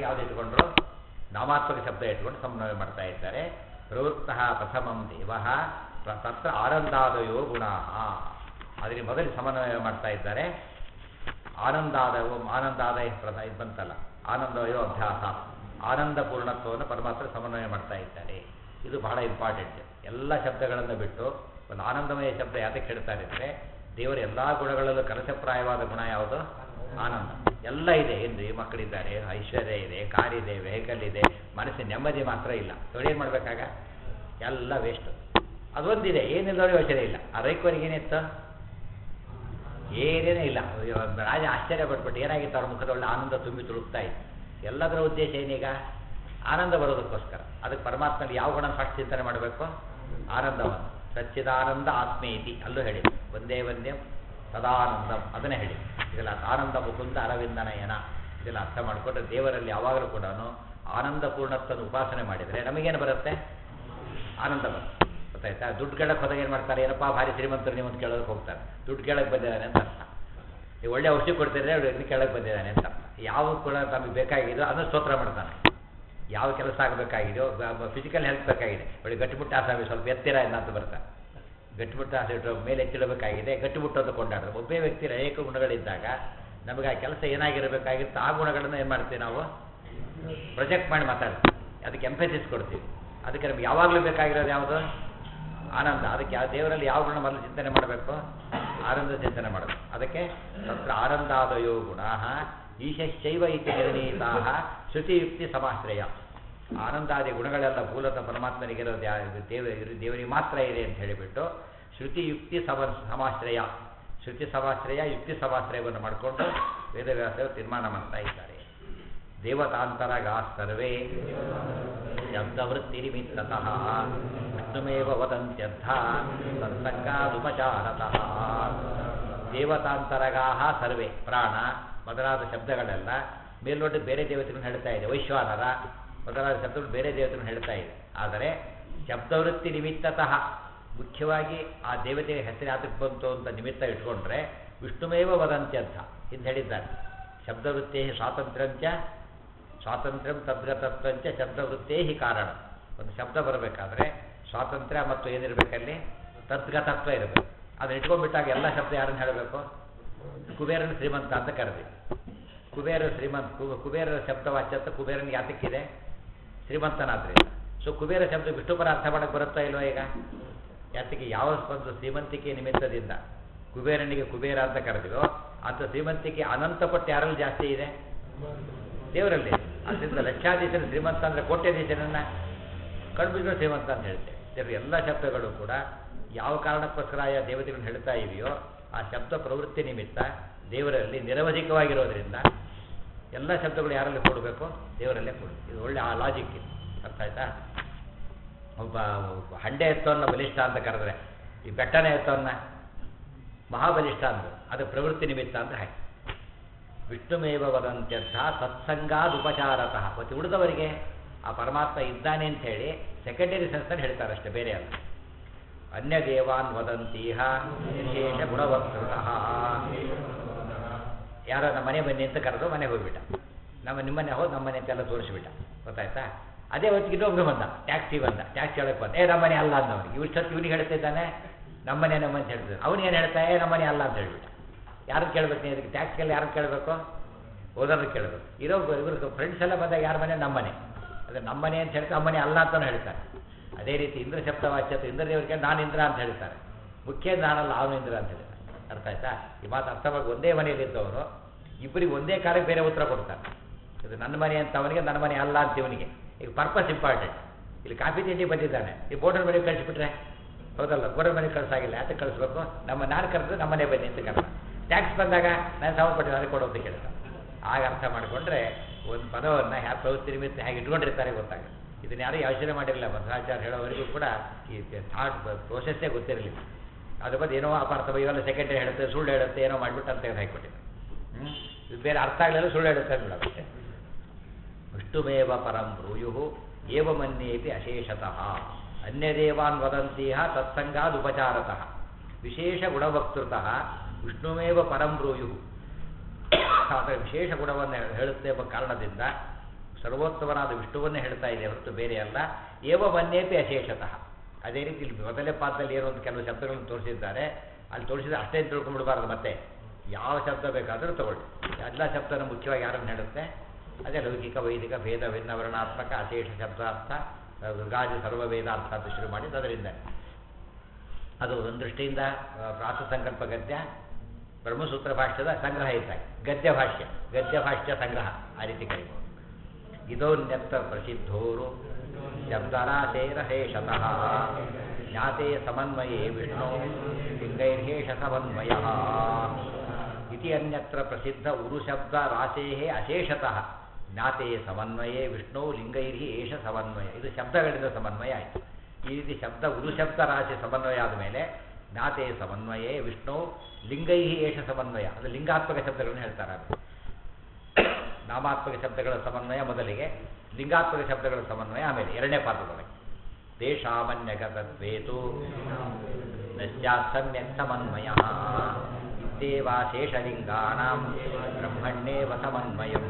ಯಾವ್ದು ಇಟ್ಕೊಂಡ್ರು ನಾಮಾತ್ಮಕ ಶಬ್ದ ಇಟ್ಕೊಂಡು ಸಮನ್ವಯ ಮಾಡ್ತಾ ಇದ್ದಾರೆ. ಪ್ರವೃತ್ತ ಪ್ರಥಮಂ ದೇವ ತತ್ರ ಆನಂದಾದಯೋ ಗುಣ, ಅದಕ್ಕೆ ಮೊದಲು ಸಮನ್ವಯ ಮಾಡ್ತಾ ಇದ್ದಾರೆ. ಆನಂದಾದಯ ಇದು ಬಂತಲ್ಲ, ಆನಂದವಯೋ ಅಭ್ಯಾಸ, ಆನಂದ ಪೂರ್ಣತ್ವವನ್ನು ಪರಮಾತ್ಮ ಸಮನ್ವಯ ಮಾಡ್ತಾ ಇದ್ದಾರೆ. ಇದು ಬಹಳ ಇಂಪಾರ್ಟೆಂಟ್. ಎಲ್ಲ ಶಬ್ದಗಳನ್ನು ಬಿಟ್ಟು ಒಂದು ಆನಂದಮಯ ಶಬ್ದ ಯಾತಕ್ಕೆ ಹೇಳ್ತಾರೆ ಅಂದರೆ, ದೇವರ ಎಲ್ಲ ಗುಣಗಳಲ್ಲೂ ಕಲಶಪ್ರಾಯವಾದ ಗುಣ ಯಾವುದು? ಆನಂದ. ಎಲ್ಲ ಇದೆ. ಎಂದು ಮಕ್ಕಳಿದ್ದಾರೆ, ಐಶ್ವರ್ಯ ಇದೆ, ಕಾರ್ ಇದೆ, ವೆಹಿಕಲ್ ಇದೆ, ಮನಸ್ಸಿನ ನೆಮ್ಮದಿ ಮಾತ್ರ ಇಲ್ಲ. ಏನು ಮಾಡಬೇಕಾಗ? ಎಲ್ಲ ವೇಸ್ಟ್. ಅದೊಂದಿದೆ, ಏನಿಲ್ಲವರೆ ಯೋಚನೆ ಇಲ್ಲ. ಆ ರೈಕವರಿಗೆ ಏನಿತ್ತು? ಏನೇನೇ ಇಲ್ಲ. ರಾಜ ಆಶ್ಚರ್ಯ ಪಟ್ಬಿಟ್ಟು ಏನಾಗಿತ್ತು ಅವ್ರ ಮುಖದೊಳ್ಳೆ ಆನಂದ ತುಂಬಿ ತುಳುಕ್ತಾ ಇತ್ತು. ಎಲ್ಲದರ ಉದ್ದೇಶ ಏನೀಗ? ಆನಂದ ಬರೋದಕ್ಕೋಸ್ಕರ. ಅದಕ್ಕೆ ಪರಮಾತ್ಮನಲ್ಲಿ ಯಾವ ಗುಣ ಫಸ್ಟ್ ಚಿಂತನೆ ಮಾಡಬೇಕು? ಆನಂದವನ್ನು. ಸಚ್ಚಿದಾನಂದ ಆತ್ಮೇತಿ ಅಲ್ಲೂ ಹೇಳಿ, ಒಂದೇ ಒಂದೇ ಸದಾನಂದಂ, ಅದನ್ನೇ ಹೇಳಿ. ಇದೆಲ್ಲ ಆನಂದ ಮುಕುಂದ ಅರವಿಂದನಯನ, ಇದೆಲ್ಲ ಅರ್ಥ ಮಾಡಿಕೊಂಡ್ರೆ ದೇವರಲ್ಲಿ ಯಾವಾಗಲೂ ಕೂಡ ಆನಂದ ಪೂರ್ಣತ್ವವನ್ನು ಉಪಾಸನೆ ಮಾಡಿದರೆ ನಮಗೇನು ಬರುತ್ತೆ? ಆನಂದ ಬರುತ್ತೆ. ಗೊತ್ತಾಯ್ತಾ? ದುಡ್ಡು ಕೇಳಕ್ಕೆ ಹೋದಾಗ ಏನು ಮಾಡ್ತಾರೆ? ಏನಪ್ಪ ಭಾರಿ ಶ್ರೀಮಂತರು ನೀವು ಅಂತ ಕೇಳೋದಕ್ಕೆ ಹೋಗ್ತಾರೆ. ದುಡ್ಡು ಕೇಳಕ್ಕೆ ಬಂದಿದ್ದಾನೆ ಅಂತ ಅರ್ಥ. ನೀವು ಒಳ್ಳೆ ಔಷಧಿ ಕೊಡ್ತಿದ್ರೆ ಇದನ್ನು ಕೇಳಕ್ಕೆ ಬಂದಿದ್ದಾನೆ ಅಂತ ಅರ್ಥ. ಯಾವ ಕೂಡ ನಮಗೆ ಬೇಕಾಗಿದೆಯೋ ಅದನ್ನು ಸ್ತೋತ್ರ ಮಾಡ್ತಾನೆ. ಯಾವ ಕೆಲಸ ಆಗಬೇಕಾಗಿದೆಯೋ, ಫಿಸಿಕಲ್ ಹೆಲ್ತ್ ಬೇಕಾಗಿದೆ, ಒಳ್ಳೆ ಗಟ್ಟಿಮುಟ್ಟ ಆಸಾಮಿ ಸ್ವಲ್ಪ ಎತ್ತಿರ ಅಂತ ಬರ್ತಾರೆ. ಗಟ್ಟಿಮುಟ್ಟ ಆಸೆ ಇಟ್ಟು ಮೇಲೆ ಎತ್ತಿಡಬೇಕಾಗಿದೆ, ಗಟ್ಟಿಮುಟ್ಟೋದು ಕೊಂಡಾಡ್ತಾರೆ. ಒಬ್ಬೇ ವ್ಯಕ್ತಿ ಅನೇಕ ಗುಣಗಳಿದ್ದಾಗ ನಮಗೆ ಆ ಕೆಲಸ ಏನಾಗಿರಬೇಕಾಗಿತ್ತು ಆ ಗುಣಗಳನ್ನು ಏನು ಮಾಡ್ತೀವಿ ನಾವು? ಪ್ರೊಜೆಕ್ಟ್ ಮಾಡಿ ಮಾತಾಡ್ತೀವಿ. ಅದಕ್ಕೆ ಎಂಫಸಿಸ್ ಕೊಡ್ತೀವಿ. ಅದಕ್ಕೆ ನಮ್ಗೆ ಯಾವಾಗಲೂ ಬೇಕಾಗಿರೋದು ಯಾವುದು? ಆನಂದ. ಅದಕ್ಕೆ ಯಾವ ದೇವರಲ್ಲಿ ಯಾವ ಗುಣ ಮೊದಲು ಚಿಂತನೆ ಮಾಡಬೇಕು? ಆನಂದ ಚಿಂತನೆ ಮಾಡಬೇಕು. ಅದಕ್ಕೆ ತತ್ರ ಆನಂದಾದಯೋ ಗುಣ ಈಶೈವ ಇತಿ ನಿರ್ಣೀತಾ ಶ್ರುತಿಯುಕ್ತಿ ಸಮಾಶ್ರಯ. ಆನಂದಾದಿ ಗುಣಗಳೆಲ್ಲ ಮೂಲತಃ ಪರಮಾತ್ಮನಿಗಿರೋದು ದೇವರಿಗೆ ಮಾತ್ರ ಇದೆ ಅಂತ ಹೇಳಿಬಿಟ್ಟು ಶ್ರುತಿಯುಕ್ತಿ ಸಮಾಶ್ರಯ, ಶ್ರುತಿ ಸಮಾಶ್ರಯ, ಯುಕ್ತಿ ಸಮಾಶ್ರಯವನ್ನು ಮಾಡಿಕೊಂಡು ವೇದವ್ಯಾಸರು ತೀರ್ಮಾನ ಮಾಡ್ತಾ ಇದ್ದಾರೆ. ದೇವತಾಂತರಗಾ ಸರ್ವೇ ಶಬ್ದವೃತ್ತಿರಿಮಿತ್ತತಃ ವಿಷ್ಣುಮೇವ ವದಂತ್ಯರ್ಥ ಸತ್ಸಂಗಾದುಪಚಾರತಃ. ದೇವತಾಂತರಗಾ ಸರ್ವೇ, ಪ್ರಾಣ ಮೊದಲಾದ ಶಬ್ದಗಳೆಲ್ಲ ಮೇಲ್ನೋಟ ಬೇರೆ ದೇವತೆಗಳನ್ನು ಹೇಳ್ತಾ ಇದೆ. ವೈಶ್ವಾನರ ಮೊದಲಾದ ಶಬ್ದಗಳು ಬೇರೆ ದೇವತೆಗಳನ್ನು ಹೇಳ್ತಾ ಇದೆ. ಆದರೆ ಶಬ್ದವೃತ್ತಿ ನಿಮಿತ್ತತಃ, ಮುಖ್ಯವಾಗಿ ಆ ದೇವತೆಗೆ ಹೆಸರು ಯಾತಕ್ಕೆ ಬಂತು ಅಂತ ನಿಮಿತ್ತ ಇಟ್ಕೊಂಡ್ರೆ ವಿಷ್ಣುಮೇವ ವದಂತ್ಯರ್ಥ ಎಂದು ಹೇಳಿದ್ದಾರೆ. ಶಬ್ದವೃತ್ತೇ ಸ್ವಾತಂತ್ರ್ಯಂ ತದ್ಗತತ್ವಂಚ ಶಬ್ದವೃತ್ತೇ ಹಿ ಕಾರಣ. ಒಂದು ಶಬ್ದ ಬರಬೇಕಾದ್ರೆ ಸ್ವಾತಂತ್ರ್ಯ ಮತ್ತು ಏನಿರಬೇಕಲ್ಲಿ? ತದ್ಗತತ್ವ ಇರಬೇಕು. ಅದನ್ನ ಇಟ್ಕೊಂಡ್ಬಿಟ್ಟಾಗ ಎಲ್ಲ ಶಬ್ದ ಯಾರನ್ನು ಹೇಳಬೇಕು? ಕುಬೇರನ ಶ್ರೀಮಂತ ಅಂತ ಕರೆದಿ. ಕುಬೇರರ ಶಬ್ದವಾಚ್ಯತ್ವ ಕುಬೇರನಿಗೆ ಯಾತಕ್ಕಿದೆ? ಶ್ರೀಮಂತನಾದ್ರಿಂದ. ಸೊ ಕುಬೇರ ಶಬ್ದ ವಿಷ್ಣುಪರ ಅರ್ಥ ಮಾಡಕ್ಕೆ ಬರುತ್ತಾ ಇಲ್ವಾ ಈಗ? ಯಾತಕ್ಕೆ? ಯಾವ ಒಂದು ಶ್ರೀಮಂತಿಕೆ ನಿಮಿತ್ತದಿಂದ ಕುಬೇರನಿಗೆ ಕುಬೇರ ಅಂತ ಕರೆದಿವೋ ಅಂತ ಶ್ರೀಮಂತಿಕೆ ಅನಂತ ಪಟ್ಟು ಯಾರಲ್ಲಿ ಜಾಸ್ತಿ ಇದೆ? ದೇವರಲ್ಲಿ. ಅದರಿಂದ ಲಕ್ಷಾಧೀಶನ ಶ್ರೀಮಂತ ಅಂದರೆ ಕೋಟ್ಯಾಧೀಶನನ್ನು ಕಣ್ಬಿಟ್ಟು ಶ್ರೀಮಂತ ಅಂತ ಹೇಳ್ತೇವೆ. ದೇವರು ಎಲ್ಲ ಶಬ್ದಗಳು ಕೂಡ ಯಾವ ಕಾರಣಕ್ಕೋಸ್ಕರ ಆ ದೇವತೆಗಳನ್ನು ಹೇಳ್ತಾ ಇದೆಯೋ ಆ ಶಬ್ದ ಪ್ರವೃತ್ತಿ ನಿಮಿತ್ತ ದೇವರಲ್ಲಿ ನಿರವಧಿಕವಾಗಿರೋದ್ರಿಂದ ಎಲ್ಲ ಶಬ್ದಗಳು ಯಾರಲ್ಲಿ ಕೊಡಬೇಕು? ದೇವರಲ್ಲೇ ಕೊಡಬೇಕು. ಇದು ಒಳ್ಳೆ ಆ ಲಾಜಿಕ್ ಇದು. ಅರ್ಥ ಆಯ್ತಾ? ಒಬ್ಬ ಹಂಡೆ ಎತ್ತೋನ್ನ ಬಲಿಷ್ಠ ಅಂತ ಕರೆದ್ರೆ ಈ ಬೆಟ್ಟನೇ ಎತ್ತೋನ್ನ ಮಹಾಬಲಿಷ್ಠ ಅಂದರು. ಅದು ಪ್ರವೃತ್ತಿ ನಿಮಿತ್ತ ಅಂತ ಹಾಕಿ. ವಿಷ್ಣುಮೇವ ವದಂತ್ಯರ್ಥ ಸತ್ಸಂಗಾದುಪಚಾರತಃ. ಮತ್ತು ಉಳಿದವರಿಗೆ ಆ ಪರಮಾತ್ಮ ಇದ್ದಾನೆ ಅಂತ ಹೇಳಿ ಸೆಕೆಂಡರಿ ಸೆನ್ಸ್ನಲ್ಲಿ ಹೇಳ್ತಾರೆ ಅಷ್ಟೇ, ಬೇರೆ ಅಲ್ಲ. ಅನ್ಯ ದೇವಾನ್ ವದಂತೀಹ ವಿಶೇಷ ಗುಣವತ್ಕೃತಃ. ಯಾರೋ ನಮ್ಮ ಮನೆ ಬನ್ನಿ ಅಂತ ಕರೆದು ಮನೆಗೆ ಹೋಗ್ಬಿಟ್ಟ. ನಿಮ್ಮನೆ ಹೋಗಿ ನಮ್ಮನೆ ಅಂತೆಲ್ಲ ತೋರಿಸ್ಬಿಟ್ಟ. ಗೊತ್ತಾಯ್ತಾ? ಅದೇ ಹೊತ್ತಿಗೆ ಇನ್ನೊಬ್ರು ಬಂದ, ಟ್ಯಾಕ್ಸಿ ಹೇಳಕ್ಕೆ ಬಂದ. ನಮ್ಮನೆ ಅಲ್ಲ ಅಂದವನಿಗೆ. ಇವನಿಗೆ ಹೇಳ್ತಿದ್ದಾನೆ ನಮ್ಮನೆ ಅಂತ ಹೇಳ್ತಿದ್ದಾನೆ. ಅವನೇನು ಹೇಳ್ತಾ ನಮ್ಮನೆ ಅಲ್ಲ ಅಂತ ಹೇಳ್ಬಿಟ್ಟ. ಯಾರು ಕೇಳಬೇಕು? ನೀವು ಇದಕ್ಕೆ ಟ್ಯಾಕ್ಸಿಗೆಲ್ಲ ಯಾರು ಕೇಳಬೇಕು? ಓದೋರು ಕೇಳಬೇಕು. ಇವ್ರ ಫ್ರೆಂಡ್ಸ್ ಎಲ್ಲ ಬಂದಾಗ ಯಾರ ಮನೆ? ನಮ್ಮನೆ. ಅದೇ ನಮ್ಮನೆ ಅಂತ ಹೇಳ್ತಾರೆ, ನಮ್ಮನೆ ಅಲ್ಲ ಅಂತಲೂ ಹೇಳ್ತಾರೆ. ಅದೇ ರೀತಿ ಇಂದ್ರ ಶಬ್ದವಾಚ್ಯತೆ ಇಂದ್ರದೇವರಿಗೆ ನಾನು ಇಂದ್ರ ಅಂತ ಹೇಳ್ತಾರೆ. ಮುಖ್ಯ ನಾನಲ್ಲ, ಅವನು ಇಂದ್ರ ಅಂತ ಹೇಳ್ತಾರೆ. ಅರ್ಥ ಆಯ್ತಾ? ಈ ಮಾತು ಅರ್ಥವಾಗಿ ಒಂದೇ ಮನೆಯಲ್ಲಿದ್ದವನು ಇಬ್ಬರಿಗೆ ಒಂದೇ ಕಾಲಕ್ಕೆ ಬೇರೆ ಉತ್ತರ ಕೊಡ್ತಾರೆ. ಇದು ನನ್ನ ಮನೆ ಅಂತ ಅವನಿಗೆ, ನನ್ನ ಮನೆ ಅಲ್ಲ ಅಂತ ಇವನಿಗೆ. ಈಗ ಪರ್ಪಸ್ ಇಂಪಾರ್ಟೆಂಟ್. ಇಲ್ಲಿ ಕಾಫಿ ತಿಂಡಿ ಬಂದಿದ್ದಾನೆ, ಈ ಬೋರ್ಡರ್ ಮನೆಗೆ ಕಳಿಸ್ಬಿಟ್ರೆ ಹೌದಲ್ಲ? ಬೋರ್ಡರ್ ಮನೆಗೆ ಕಳಿಸಾಗಿಲ್ಲ, ಯಾತಕ್ಕೆ ಕಳಿಸ್ಬೇಕು? ನಾನು ಕರೆದ್ರೆ ನಮ್ಮನೆ ಬನ್ನಿ ಅಂತ ಕರೆದ. ಟ್ಯಾಕ್ಸ್ ಬಂದಾಗ ನಾನು ಸಂಬಂಧಪಟ್ಟಿದ್ದು ಅದಕ್ಕೆ ಕೊಡೋದು ಕೇಳ್ತಾರೆ. ಆಗ ಅರ್ಥ ಮಾಡಿಕೊಂಡ್ರೆ ಒಂದು ಪದವನ್ನು ಯಾವ ಪ್ರವೃತ್ತಿ ನಿಮಿತ್ತ ಹೇಗೆ ಇಟ್ಕೊಂಡಿರ್ತಾರೆ ಗೊತ್ತಾಗುತ್ತೆ. ಇದನ್ನು ಯಾರೂ ಯೋಚನೆ ಮಾಡಿರಲಿಲ್ಲ. ಮಧ್ವಾಚಾರ್ಯ ಹೇಳೋವರೆಗೂ ಕೂಡ ಈ ಥಾಟ್ ಪ್ರೋಸೆಸ್ಸೇ ಗೊತ್ತಿರಲಿಲ್ಲ. ಅದ್ರ ಬಗ್ಗೆ ಏನೋ ಅಪಾರ್ಥ ಇವೆಲ್ಲ ಸೆಕೆಂಡರಿ ಹೇಳುತ್ತೆ, ಸುಳ್ಳು ಹೇಳುತ್ತೆ, ಏನೋ ಮಾಡಿಬಿಟ್ಟು ಅಂತ ಹಾಕಿಕೊಟ್ಟಿದ್ದೆ. ಇದು ಬೇರೆ ಅರ್ಥ ಆಗಲಿಲ್ಲ, ಸುಳ್ಳು ಹೇಳುತ್ತೆ ಅಂದ್ಬಿಡೋಷ್ಟೇ. ವಿಷ್ಣುಮೇವ ಪರಂ ಬ್ರೂಯು ಏವಮನ್ಯೇಪಿ ಅಶೇಷತಃ ಅನ್ಯದೇವಾನ್ ವದಂತೀಹ ತತ್ಸಂಗಾದುಪಚಾರತಃ ವಿಶೇಷ ಗುಣವಕ್ತೃತಃ ವಿಷ್ಣುಮೇವ ಪರಂ ಬ್ರೂಯು. ಅದರ ವಿಶೇಷ ಗುಣವನ್ನು ಹೇಳುತ್ತೆ ಎಂಬ ಕಾರಣದಿಂದ ಸರ್ವೋತ್ತಮನಾದ ವಿಷ್ಣುವನ್ನೇ ಹೇಳ್ತಾ ಇದೆ ಹೊರತು ಬೇರೆ ಅಲ್ಲ. ಏವ ಮನ್ಯೇಪಿ ಅಶೇಷತಃ. ಅದೇ ರೀತಿ ಇಲ್ಲಿ ಮೊದಲನೇ ಪಾದದಲ್ಲಿ ಏನೋ ಒಂದು ಕೆಲವು ಶಬ್ದಗಳನ್ನು ತೋರಿಸಿದ್ದಾರೆ, ಅಲ್ಲಿ ತೋರಿಸಿದ್ರೆ ಅಷ್ಟೇ ತಿಳ್ಕೊಂಡ್ಬಿಡಬಾರ್ದು. ಮತ್ತೆ ಯಾವ ಶಬ್ದ ಬೇಕಾದರೂ ತಗೊಳ್ಳಿ. ಎಲ್ಲ ಶಬ್ದನ ಮುಖ್ಯವಾಗಿ ಯಾರನ್ನು ಹೇಳುತ್ತೆ? ಅದೇ ಲೌಕಿಕ ವೈದಿಕ ಭೇದ ಭಿನ್ನ ವರ್ಣಾತ್ಮಕ ಅಶೇಷ ಶಬ್ದಾರ್ಥ ಗಾಜ ಸರ್ವವೇದಾರ್ಥ ಅಂತ ಶುರು ಮಾಡಿದ್ದು ಅದರಿಂದ. ಅದು ಒಂದು ದೃಷ್ಟಿಯಿಂದ ಪ್ರಾಸಸಂಕಲ್ಪ ಗದ್ಯ ಬ್ರಹ್ಮಸೂತ್ರ ಭಾಷ್ಯದ ಸಂಗ್ರಹ ಇದ್ದಾಗ ಗದ್ಯ ಭಾಷ್ಯ ಸಂಗ್ರಹ ಆ ರೀತಿ ಕರೀಬೋದು. ಇದೋನ್ಯತ್ತ ಪ್ರಸಿದ್ಧೋರು ಶಬ್ದರಾಶೇರಹೇಷತಃ ಜ್ಞಾತೆ ಸಮನ್ವಯೇ ವಿಷ್ಣು ಲಿಂಗೈರ್ಹೇಷ ಸಮನ್ವಯ ಇತಿ ಅನ್ಯತ್ರ ಪ್ರಸಿದ್ಧ ಉರುಶಬ್ದ ರಾಶೇಹೇ ಅಶೇಷತಃ ಜ್ಞಾತೆ ಸಮನ್ವಯೇ ವಿಷ್ಣು ಲಿಂಗೈರ್ಹಿ ಏಷ ಸಮನ್ವಯ. ಇದು ಶಬ್ದಗಳಿಂದ ಸಮನ್ವಯ ಆಯಿತು. ಈ ರೀತಿ ಶಬ್ದ ಉರುಶಬ್ದ ರಾಶಿ ಸಮನ್ವಯ ಆದಮೇಲೆ ಜ್ಞಾತೆ ಸಮನ್ವಯೇ ವಿಷ್ಣು ಲಿಂಗೈಹಿ ಏಷ ಸಮನ್ವಯ. ಅದು ಲಿಂಗಾತ್ಮಕ ಶಬ್ದಗಳನ್ನು ಹೇಳ್ತಾರೆ. ನಾಮಾತ್ಮಕ ಶಬ್ದಗಳ ಸಮನ್ವಯ ಮೊದಲಿಗೆ, ಲಿಂಗಾತ್ಮಕ ಶಬ್ದಗಳ ಸಮನ್ವಯ ಆಮೇಲೆ ಎರಡನೇ ಪಾತ್ರದೊಳಗೆ. ದೇಶಾಮನ್ಯಗತತ್ವೇತು ನಶ್ಯಾತ್ ಸಮ್ಯಕ್ ಸಮನ್ವಯ ಇತ್ಯೇವಾಶೇಷಲಿಂಗಾನಾಂ ಬ್ರಹ್ಮಣ್ಯೇವ ಸಮನ್ವಯಂ.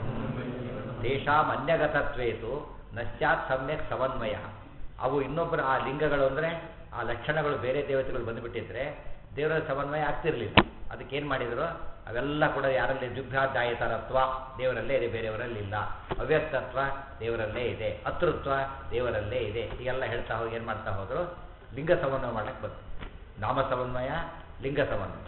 ದೇಶಾಮನ್ಯಗತತ್ವೇತು ನಶ್ಯಾತ್ ಸಮ್ಯಕ್ ಸಮನ್ವಯ. ಅವು ಇನ್ನೊಬ್ಬರ ಆ ಲಿಂಗಗಳು ಅಂದರೆ ಆ ಲಕ್ಷಣಗಳು ಬೇರೆ ದೇವತೆಗಳು ಬಂದುಬಿಟ್ಟಿದ್ರೆ ದೇವರ ಸಮನ್ವಯ ಆಗ್ತಿರಲಿಲ್ಲ. ಅದಕ್ಕೇನು ಮಾಡಿದರು? ಅವೆಲ್ಲ ಕೂಡ ಯಾರಲ್ಲಿ ದ್ವಿಭ್ಯಾಧ್ಯಾಯತರತ್ವ ದೇವರಲ್ಲೇ ಇದೆ, ಬೇರೆಯವರಲ್ಲಿ ಇಲ್ಲ. ಅವ್ಯಕ್ತತ್ವ ದೇವರಲ್ಲೇ ಇದೆ, ಅತೃತ್ವ ದೇವರಲ್ಲೇ ಇದೆ. ಹೀಗೆಲ್ಲ ಹೇಳ್ತಾ ಹೋಗಿ ಏನು ಮಾಡ್ತಾ ಹೋದರು? ಲಿಂಗ ಸಮನ್ವಯ ಮಾಡಕ್ಕೆ ಬಂತು. ನಾಮ ಸಮನ್ವಯ, ಲಿಂಗ ಸಮನ್ವಯ.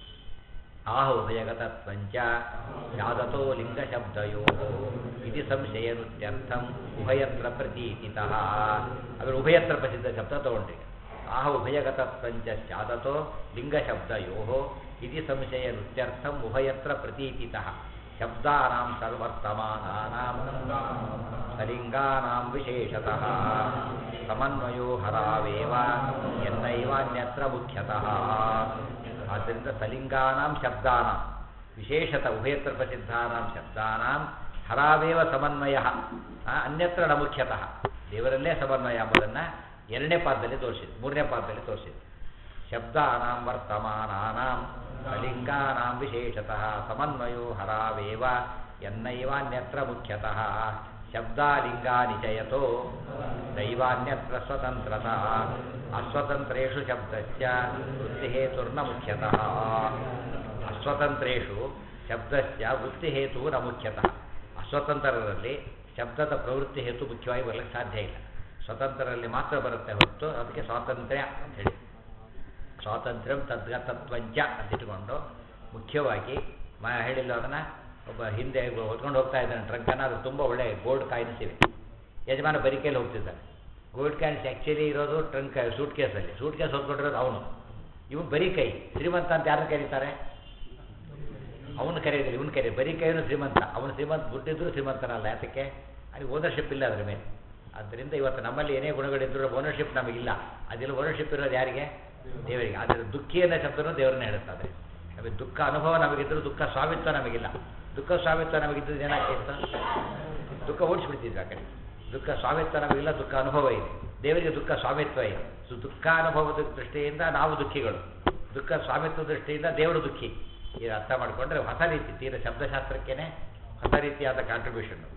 ಆಹ ಉಭಯಗತತ್ವಂಚ ಯಾದತೋ ಲಿಂಗ ಶಬ್ದಯೋ ಇತಿ ಸಂಶಯ ನೃತ್ಯರ್ಥಂ ಉಭಯತ್ರ ಪ್ರತೀತಿತಃ. ಅವರು ಉಭಯತ್ರ ಪ್ರಸಿದ್ಧ ಶಬ್ದ ತಗೊಂಡ್ರಿ. ಆಹ ಉಭಯಗತತ್ವಂಚ ಸ್ಯಾದತೋ ಲಿಂಗಶಬ್ದಯೋ ಇತಿ ಸಂಶಯ ನೃತ್ಯರ್ಥಂ ಉಭಯತ್ರ ಪ್ರತೀತಿತಃ. ಶಬ್ದಾನಾಂ ಸರ್ವರ್ತಮಾನಾನಾಂ ಸಲಿಂಗಾನಾಂ ವಿಶೇಷತಃ ಸಮನ್ವಯೋ ಹರಾವೇವ ಎನ್ನೈವಾನ್ಯತ್ರ ಮುಖ್ಯತಃ. ಆದ್ದರಿಂದ ಸಲಿಂಗಾನಾಂ ಶಬ್ದಾನಾಂ ವಿಶೇಷತಃ ಉಭಯತ್ರ ಪ್ರಸಿದ್ಧಾನಾಂ ಶಬ್ದಾನಾಂ ಹರಾವೇವ ಸಮನ್ವಯ ಅನ್ಯತ್ರ ನ ಮುಖ್ಯತಃ. ದೇವರಲ್ಲೇ ಸಮನ್ವಯ ಎಂಬುದನ್ನು ಎರಡನೇ ಪಾದದಲ್ಲಿ ತೋರಿಸಿದೆ, ಮೂರನೇ ಪಾದದಲ್ಲಿ ತೋರಿಸಿದೆ. ಶಬ್ದಾನಾಂ ವರ್ತಮಾನಾನಾಂ ಸಲಿಂಗಾನಾಂ ವಿಶೇಷತಃ ಸಮನ್ವಯೋ ಹರಾವೇವ ಎನ್ನೈವಾನ್ಯತ್ರ ಮುಖ್ಯತಃ. ಶಬ್ದಾಲಿಂಗಾನಿ ಚಯತೋ ದೈವಾನ್ಯತ್ರ ಸ್ವತಂತ್ರತಃ ಅಸ್ವತಂತ್ರೇಷು ಶಬ್ದಸ್ಯ ವೃತ್ತಿಹೇತುರ್ನ ಮುಖ್ಯತಃ. ಅಸ್ವತಂತ್ರೇಷು ಶಬ್ದಸ್ಯ ವೃತ್ತಿಹೇತು ನ ಮುಖ್ಯತಃ. ಅಸ್ವತಂತ್ರರಲ್ಲಿ ಶಬ್ದದ ಪ್ರವೃತ್ತಿ ಹೇತು ಮುಖ್ಯವಾಗಿ ಬರಲಿಕ್ಕೆ ಸಾಧ್ಯ ಇಲ್ಲ. ಸ್ವತಂತ್ರರಲ್ಲಿ ಮಾತ್ರ ಬರುತ್ತೆ ಹೊರತು ಅದಕ್ಕೆ ಸ್ವಾತಂತ್ರ್ಯ ಅಂತ ಹೇಳಿ. ಸ್ವಾತಂತ್ರ್ಯಂ ತದ್ಗತತ್ವಂಚ ಅಂತಿಟ್ಕೊಂಡು ಮುಖ್ಯವಾಗಿ ಹೇಳಿಲ್ಲ ಅದನ್ನು. ಒಬ್ಬ ಹಿಂದೆ ಹೊತ್ಕೊಂಡು ಹೋಗ್ತಾ ಇದ್ದಾನೆ ಟ್ರಂಕನ್ನು, ಅದು ತುಂಬ ಒಳ್ಳೆ ಗೋಲ್ಡ್ ಕಾಯಿನ್ಸ್ ಇವೆ. ಯಜಮಾನ ಬರೀ ಕೈಯಲ್ಲಿ ಹೋಗ್ತಿದ್ದಾನೆ. ಗೋಲ್ಡ್ ಕಾಯಿನ್ಸ್ ಆ್ಯಕ್ಚುಲಿ ಇರೋದು ಟ್ರಂಕ್ ಸೂಟ್ ಕೇಸಲ್ಲಿ, ಸೂಟ್ ಕೇಸ್ ಹೊತ್ಕೊಂಡಿರೋದು ಅವನು. ಇವನು ಬರೀ ಕೈ ಶ್ರೀಮಂತ ಅಂತ ಯಾರನ್ನು ಕರೀತಾರೆ? ಅವನು ಕರೆಯೋದಿಲ್ಲ, ಇವನು ಕರೆಯೋದು. ಬರೀ ಕೈನು ಶ್ರೀಮಂತ. ಅವನು ಶ್ರೀಮಂತ, ದುಡ್ಡಿದ್ರು ಶ್ರೀಮಂತನಲ್ಲ. ಯಾತಕ್ಕೆ? ಅಲ್ಲಿ ಓನರ್ಶಿಪ್ ಇಲ್ಲ ಅದರ ಮೇಲೆ. ಆದ್ದರಿಂದ ಇವತ್ತು ನಮ್ಮಲ್ಲಿ ಏನೇ ಗುಣಗಳಿದ್ದರೂ ಓನರ್ಶಿಪ್ ನಮಗಿಲ್ಲ. ಅದೆಲ್ಲ ಓನರ್ಶಿಪ್ ಇರೋದು ಯಾರಿಗೆ? ದೇವರಿಗೆ. ಆದರೆ ದುಃಖಿ ಅನ್ನೋ ಶಬ್ದನೂ ದೇವರನ್ನೇ ಹೇಳುತ್ತದೆ. ನಮಗೆ ದುಃಖ ಅನುಭವ ನಮಗಿದ್ದರೂ ದುಃಖ ಸ್ವಾಮಿತ್ವ ನಮಗಿಲ್ಲ. ದುಃಖ ಸ್ವಾಮಿತ್ವ ನಮಗಿದ್ದು ಏನಾಗ್ತಿತ್ತು? ದುಃಖ ಓಡಿಸ್ಬಿಡ್ತಿದ್ವಿ ಆ ಕಡೆ. ದುಃಖ ಸ್ವಾಮಿತ್ವ ನಮಗಿಲ್ಲ, ದುಃಖ ಅನುಭವ ಇದೆ. ದೇವರಿಗೆ ದುಃಖ ಸ್ವಾಮಿತ್ವ ಇದೆ. ಸೊ ದುಃಖ ಅನುಭವದ ದೃಷ್ಟಿಯಿಂದ ನಾವು ದುಃಖಿಗಳು, ದುಃಖ ಸ್ವಾಮಿತ್ವ ದೃಷ್ಟಿಯಿಂದ ದೇವರು ದುಃಖಿ. ಇದು ಅರ್ಥ ಮಾಡಿಕೊಂಡ್ರೆ ಹೊಸ ರೀತಿ, ತೀರ ಶಬ್ದಶಾಸ್ತ್ರಕ್ಕೇ ಹೊಸ ರೀತಿಯಾದ ಕಾಂಟ್ರಿಬ್ಯೂಷನ್ನು.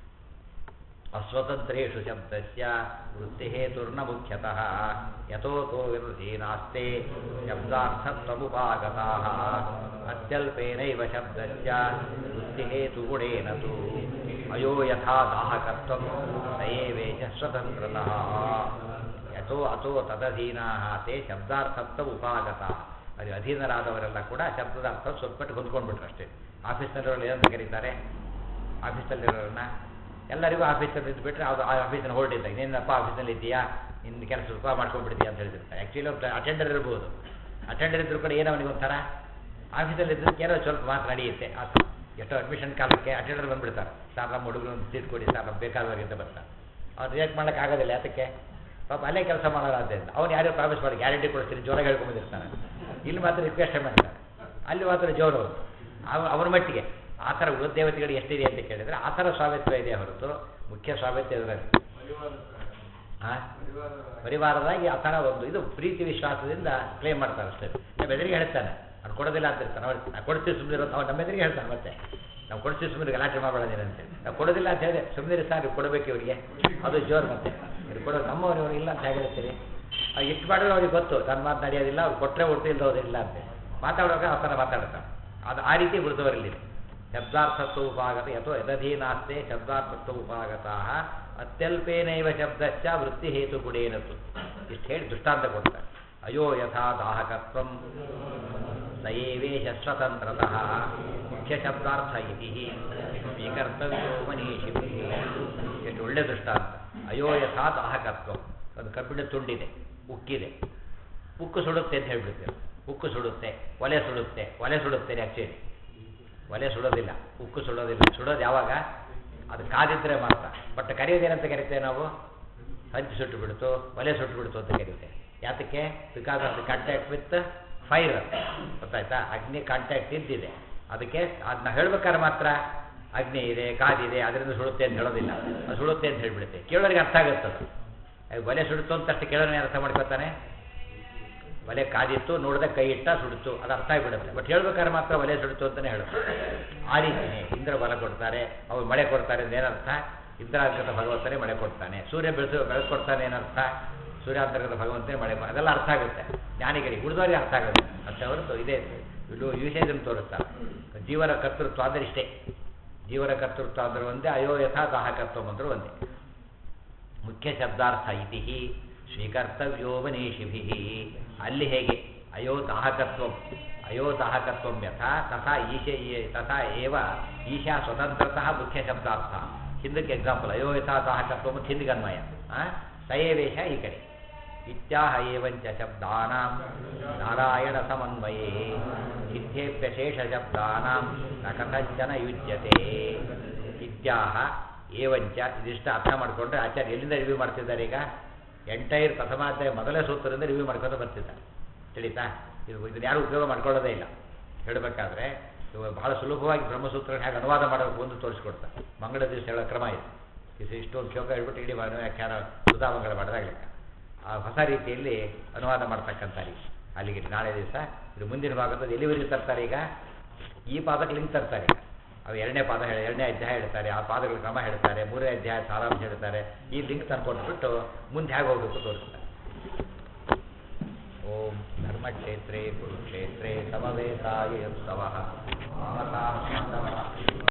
ಅಸ್ವತಂತ್ರೇಷು ಶಬ್ದಸ್ಯ ವೃತ್ತಿಹೇತುರ್ನ ಮುಖ್ಯತಃ ಯಥೋತೋ ವಿರುಧೀನಾಸ್ತೆ ಶಬ್ದಾರ್ಥತ್ವಮುಪಾಗತಾಃ ಅತ್ಯಲ್ಪೇನೈವ ಶಬ್ದಸ್ಯ ವೃತ್ತಿಹೇತುಗುಣೇನ ತು ಅಯೋ ಯಥಾ ದಾಹಕತ್ವಂ ನಯೇವೇಚ ಸ್ವತಂತ್ರತಃ ಯಥೋ ಅಥೋ ತದಧೀನಾಃ ತೇ ಶಬ್ದಾರ್ಥತ್ವಮುಪಾಗತಾಃ. ಅದು ಅಧೀನರಾದವರೆಲ್ಲ ಕೂಡ ಶಬ್ದದ ಅರ್ಥ ಸ್ವಲ್ಪ ಹೊಂದ್ಕೊಂಡ್ಬಿಟ್ರು ಅಷ್ಟೇ. ಆಫೀಸ್ನಲ್ಲಿರೋರು ಏನಂತ ಕರೀತಾರೆ? ಆಫೀಸಲ್ಲಿರೋರನ್ನ ಎಲ್ಲರಿಗೂ ಆಫೀಸಲ್ಲಿ ಇದ್ದುಬಿಟ್ರೆ ಅದು ಆ ಆಫೀಸಿನ ಹೊರಟಿದ್ದಾಗ ನಿನ್ನಪ್ಪ ಆಫೀಸಲ್ಲಿ ಇದೆಯಾ, ನಿನ್ನ ಕೆಲಸ ಸ್ವಲ್ಪ ಮಾಡ್ಕೊಂಡ್ಬಿಡ್ತೀಯ ಅಂತ ಹೇಳ್ತಿರ್ತಾರೆ. ಆ್ಯಕ್ಚುಲಿ ಒಬ್ಬ ಅಟೆಂಡರ್ ಇರ್ಬೋದು. ಅಟೆಂಡರ್ ಇದ್ದರೂ ಕೂಡ ಏನೋ ಅವನಿಗೆ ಒಂಥರ ಆಫೀಸಲ್ಲಿ ಇದ್ದಕ್ಕೆ ಏನೋ ಸ್ವಲ್ಪ ಮಾತು ನಡೆಯುತ್ತೆ. ಎಷ್ಟೋ ಅಡ್ಮಿಷನ್ ಕಾಲಕ್ಕೆ ಅಟೆಂಡರ್ ಬಂದುಬಿಡ್ತಾರೆ. ಸರ್ ನಮ್ಮ ಹುಡುಗರು ಒಂದು ಸೀಟ್ ಕೊಡಿ ಸರ್, ನಮ್ಗೆ ಬೇಕಾದವರಿಂದ ಬರ್ತಾರೆ. ಅವ್ರು ರಿಯಾಕ್ಟ್ ಮಾಡೋಕ್ಕೆ ಆಗೋದಿಲ್ಲ. ಯಾತಕ್ಕೆ? ಪಾಪ ಅಲ್ಲೇ ಕೆಲಸ ಮಾಡೋರಾದ್ದರಿಂದ ಅವ್ನು ಯಾರೋ ಪ್ರಾಮಿಸ್ ಮಾಡಿ ಗ್ಯಾರಂಟಿ ಕೊಡ್ತೀನಿ ಜೋರಾಗಿ ಹೇಳ್ಕೊಂಡ್ಬಂದಿರ್ತಾನೆ. ಇಲ್ಲಿ ಮಾತ್ರ ರಿಕ್ವೆಸ್ಟ್ ಮಾಡ್ತಾರೆ, ಅಲ್ಲಿ ಮಾತ್ರ ಜೋರು ಅವನ ಮಟ್ಟಿಗೆ. ಆ ಥರ ದೇವತೆಗಳು ಎಷ್ಟಿದೆ ಅಂತ ಕೇಳಿದರೆ ಆ ಥರ ಸ್ವಾಮಿತ್ವ ಇದೆ ಹೊರತು ಮುಖ್ಯ ಸ್ವಾಮಿತ್ವ ಇದರಲ್ಲಿ ಪರಿವಾರದಾಗಿ ಆ ಥರ ಒಂದು ಇದು ಪ್ರೀತಿ ವಿಶ್ವಾಸದಿಂದ ಕ್ಲೇಮ್ ಮಾಡ್ತಾರೆ ಅಷ್ಟೇ. ನಮ್ಮ ಎದುರಿಗೆ ಹೇಳ್ತಾನೆ, ಅವ್ನು ಕೊಡೋದಿಲ್ಲ ಅಂತ ಇರ್ತಾನೆ. ಅವ್ನು ಕೊಡ್ತೀವಿ ಸುಮ್ಮನೆ ಇರೋದು ಅವ್ನು ನಮ್ಮ ಎದುರಿಗೆ ಹೇಳ್ತಾನೆ. ಮತ್ತೆ ನಾವು ಕೊಡಿಸ್ತೀವಿ ಸುಮ್ಮನೆ ಗಲಾಟೆ ಮಾಡಬೇಡ ಅಂತೇಳಿ ನಾವು ಕೊಡೋದಿಲ್ಲ ಅಂತ ಹೇಳಿದೆ ಸುಮ್ಮನೆ ಸರ್ ನೀವು ಕೊಡಬೇಕು ಇವರಿಗೆ ಅದು ಜೋರು ಮತ್ತೆ ಇವ್ರು ಕೊಡೋದು ನಮ್ಮವ್ರು ಇಲ್ಲ ಅಂತ ಹೇಳಿರ್ತೀರಿ ಅವ್ರು ಇಷ್ಟು ಮಾಡಿದ್ರೆ ಅವ್ರಿಗೆ ಗೊತ್ತು ನನ್ನ ಮಾತು ನಡೆಯೋದಿಲ್ಲ ಅವ್ರು ಕೊಟ್ಟರೆ ಒಟ್ಟು ಇಲ್ಲದೋದಿಲ್ಲ ಅಂತ ಮಾತಾಡುವಾಗ ಆ ಥರ ಮಾತಾಡ್ತಾರೆ ಅದು ಆ ರೀತಿ ಬಿಡ್ದವರಲ್ಲಿ ಶಬ್ದಾರ್ಥತ್ವ ಉಪಾಗತ ಯಥೋ ಯದಧೀನಾಸ್ತೆ ಶಬ್ದಾರ್ಥತ್ವ ಉಪಾಗತಃ ಅತ್ಯಲ್ಪೇನೈವ ಶಬ್ದಶ್ಚ ವೃತ್ತಿ ಹೇತು ಗುಡೇನತು ಇಷ್ಟು ಹೇಳಿ ದೃಷ್ಟಾಂತ ಕೊಡ್ತಾರೆ ಅಯೋ ಯಥಾ ದಾಹಕತ್ವಂ ಸಯೇವೇಶ ಸ್ವತಂತ್ರತಃ ಮುಖ್ಯ ಶಬ್ದಾರ್ಥ ಇತಿ ಸ್ವೀಕರ್ತವ್ಯೋ ಮನೀಷಿಭಿಃ ಎಷ್ಟು ಒಳ್ಳೆ ದೃಷ್ಟಾಂತ ಅಯೋ ಯಥಾ ದಾಹಕತ್ವ ಒಂದು ಕಬ್ಬಿಣ ತುಂಡಿದೆ ಉಕ್ಕಿದೆ ಉಕ್ಕು ಸುಡುತ್ತೆ ಅಂತ ಹೇಳ್ಬಿಡ್ತೇವೆ ಉಕ್ಕು ಸುಡುತ್ತೆ ಒಲೆ ಸುಡುತ್ತೆ ಆ್ಯಕ್ಚುಲಿ ಒಲೆ ಸುಡೋದಿಲ್ಲ ಉಕ್ಕು ಸುಡೋದಿಲ್ಲ ಸುಡೋದು ಯಾವಾಗ ಅದು ಕಾದಿದ್ರೆ ಮಾತ್ರ ಬಟ್ ಕರೆಯೋದೇನಂತ ಕರಿತೇವೆ ನಾವು ಹಂಚು ಸುಟ್ಟು ಬಿಡ್ತು ಒಲೆ ಸುಟ್ಟು ಬಿಡ್ತು ಅಂತ ಕರಿತೇವೆ ಯಾತಕ್ಕೆ because of the contact with fire ಗೊತ್ತಾಯ್ತಾ ಅಗ್ನಿ ಕಾಂಟ್ಯಾಕ್ಟ್ ಇದ್ದಿದೆ ಅದಕ್ಕೆ ಅದನ್ನ ಹೇಳ್ಬೇಕಾದ್ರೆ ಮಾತ್ರ ಅಗ್ನಿ ಇದೆ ಕಾದಿದೆ ಅದರಿಂದ ಸುಡುತ್ತೆ ಅಂತ ಹೇಳೋದಿಲ್ಲ ಅದು ಸುಡುತ್ತೆ ಅಂತ ಹೇಳ್ಬಿಡುತ್ತೆ ಕೇಳೋರಿಗೆ ಅರ್ಥ ಆಗುತ್ತದೆ ಒಲೆ ಸುಡುತ್ತು ಅಂತಷ್ಟು ಕೇಳೋನೇ ಅರ್ಥ ಮಾಡ್ಕೊತಾನೆ ಒಲೆ ಕಾದಿತ್ತು ನೋಡಿದೆ ಕೈ ಇಟ್ಟ ಸುಡುತ್ತು ಅದು ಅರ್ಥ ಆಗಿಬಿಡುತ್ತೆ ಬಟ್ ಹೇಳ್ಬೇಕಾದ್ರೆ ಮಾತ್ರ ಒಲೆ ಸುಡುತ್ತು ಅಂತಲೇ ಹೇಳುತ್ತೆ ಆ ರೀತಿಯೇ ಇಂದ್ರ ಬಲ ಕೊಡ್ತಾರೆ ಅವ್ರು ಮಳೆ ಕೊಡ್ತಾರೆ ಅಂತ ಏನರ್ಥ ಇಂದ್ರಾಂತರ್ಗತ ಭಗವಂತನೇ ಮಳೆ ಕೊಡ್ತಾನೆ ಸೂರ್ಯ ಬೆಳೆದು ಕೊಡ್ತಾನೆ ಏನರ್ಥ ಸೂರ್ಯಾಂತರ್ಗತ ಭಗವಂತನೇ ಮಳೆ ಅದೆಲ್ಲ ಅರ್ಥ ಆಗುತ್ತೆ ಜ್ಞಾನಿಗಳಿಗೆ ಉಳಿದವರಿಗೆ ಅರ್ಥ ಆಗುತ್ತೆ ಅಷ್ಟೇ ಹೊರತು ಇದೇ ಇದು ವಿಷಯದಲ್ಲಿ ತೋರಿಸ್ತಾರೆ ಜೀವನ ಕರ್ತೃತ್ವ ಅಂದರೆ ಇಷ್ಟೇ ಜೀವನ ಕರ್ತೃತ್ವ ಅಂದ್ರೆ ಒಂದೇ ಅಯೋ ಯಥಾ ದಾಹಕತ್ವ ಅಂದ್ರೆ ಒಂದೇ ಮುಖ್ಯ ಶಬ್ದಾರ್ಥ ಇತಿ ಸ್ವೀಕರ್ತವ್ಯೋ ಮನೀಷಿಭಿಃ ಅಲ್ಲಿ ಹೇಗೆ ಅಯೋ ದಾಹಕತ್ವಂ ಯಥಾ ತಥಾ ಏವ ಈಶಾ ಸ್ವತಂತ್ರತಃ ಮುಖ್ಯ ಶಬ್ದಾರ್ಥ ಹಿಂದಕ್ಕೆ ಎಕ್ಸಾಂಪಲ್ ಅಯೋ ಯಥಾ ದಾಹಕತ್ವ ಮತ್ತು ಹಿಂದಿಗೆ ಅನ್ವಯ ಸಯೇವೇಶ ಈ ಕಡೆ ಇತ್ಯಾಹ ಏವಂಚ ಶಬ್ದಾನಾಂ ನಾರಾಯಣ ಸಮನ್ವಯೇ ಸಿದ್ಧೇಪ್ಯಶೇಷ ಶಬ್ದಾನಾಂ ನ ಕಥಂಚನ ಯುಜ್ಯತೆ ಇತ್ಯಾಹ ಏವಂಚ ಇದಿಷ್ಟು ಅರ್ಥ ಮಾಡಿಕೊಂಡ್ರೆ ಆಚಾರ್ಯ ಎಲ್ಲಿಂದ ರಿವ್ಯೂ ಮಾಡ್ತಿದ್ದಾರೆ ಈಗ ಎಂಟೈರ್ ಪ್ರಥಮಾಧ್ಯಾಯ ಮೊದಲೇ ಸೂತ್ರದಿಂದ ರಿವ್ಯೂ ಮಾಡ್ಕೊಂಡು ಬರ್ತಿದ್ದಾರೆ ತಿಳಿತಾ ಇದನ್ನು ಯಾರು ಉಪಯೋಗ ಮಾಡ್ಕೊಳ್ಳೋದೇ ಇಲ್ಲ ಹೇಳಬೇಕಾದ್ರೆ ಬಹಳ ಸುಲಭವಾಗಿ ಬ್ರಹ್ಮಸೂತ್ರ ಹೇಗೆ ಅನುವಾದ ಮಾಡಬೇಕು ಒಂದು ತೋರಿಸ್ಕೊಡ್ತಾರೆ ಮಂಗಳ ದಿವಸ ಹೇಳೋ ಕ್ರಮ ಇದೆ ಇಷ್ಟೊಂದು ಶ್ಲೋಕ ಹೇಳ್ಬಿಟ್ಟು ಇಡೀ ವ್ಯಾಖ್ಯಾನ ಸುಧಾಮಂಗಳ ಮಾಡಿದಾಗಲಿಲ್ಲ ಆ ಹೊಸ ರೀತಿಯಲ್ಲಿ ಅನುವಾದ ಮಾಡ್ತಕ್ಕಂಥ ರೀತಿ ಅಲ್ಲಿಗೆ ನಾಳೆ ದಿವಸ ಇದು ಮುಂದಿನ ಭಾಗದಲ್ಲಿ ಎಲ್ಲಿವರೆಗೂ ತರ್ತಾರೆ ಈಗ ಈ ಪಾದಕ್ಕೆ ಲಿಂಕ್ ತರ್ತಾರೆ ಈಗ ಅವು ಎರಡನೇ ಅಧ್ಯಾಯ ಹೇಳ್ತಾರೆ ಆ ಪಾದಗಳ ಕ್ರಮ ಹೇಳ್ತಾರೆ ಮೂರನೇ ಅಧ್ಯಾಯ ಸಾರಾಂಶ ಹೇಳ್ತಾರೆ ಈ ಲಿಂಕ್ ತಂದ್ಕೊಟ್ಬಿಟ್ಟು ಮುಂದೆ ಹೇಗೆ ಹೋಗಬೇಕು ತೋರಿಸ್ತಾರೆ ಓಂ ಧರ್ಮಕ್ಷೇತ್ರೇ ಕುರುಕ್ಷೇತ್ರೇ ಸಮವೇತಾಯ ಉತ್ಸವ